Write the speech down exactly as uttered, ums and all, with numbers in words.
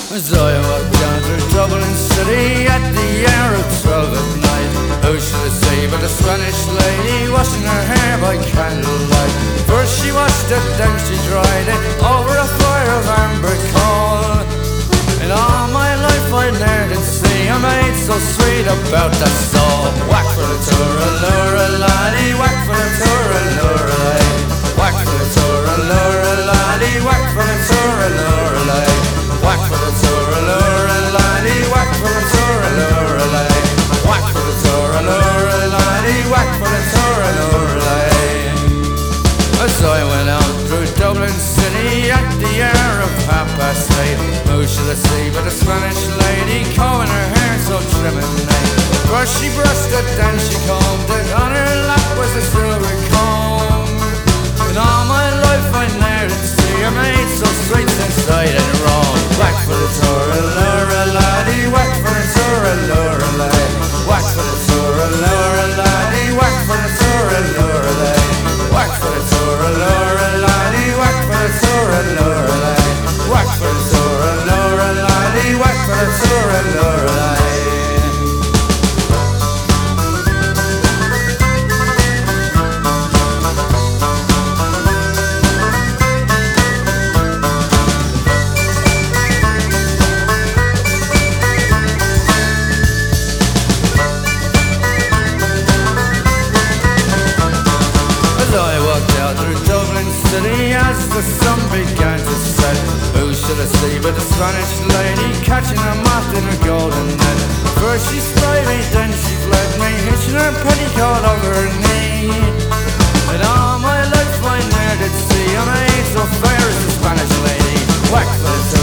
As I walked down through Dublin City at the hour of twelve at night, who should I see but a Spanish lady washing her hair by candlelight. First she washed it, then she dried it over a fire of amber coal. In all my life I ne'er did see a maid so sweet about that soul. Whack for the tour-a-lure, laddie, whack for the tour-a-lure, laddie. Whack for the tour-a-lure, laddie, whack for the tour-a-lure, laddie. Whack for the tour-a-lure, laddie, whack for the tour-a-lure, laddie. Whack for the tour-a-lure, laddie, whack for the tour-a-lure, laddie. As I went out through Dublin City at the hour of half past eight, who should I see but a Spanish lady combing her hair so trim and neat. First she brushed it, then she combed it, on her lap was a silver comb. In all my life I ne'er did see a maid so straight inside and wrong. Whack for the tour-a-lure, laddie, whack for the tour-a-lure, laddie. Whack for the tour-a-lure, laddie, whack for the tour-a-lure, laddie. Whack for the tour-a-lure, laddie, whack for the tour-a-lure, laddie. Whack for the tour-a-lure, laddie, whack for the tour-a-lure, laddie. City as the sun began to set, who should I see but a Spanish lady catching a moth in a golden net. First she sprayed me, then she fled me, hitching her petticoat over her knee. In all my life I ne'er did see a maid so fair as the Spanish lady. Whack for the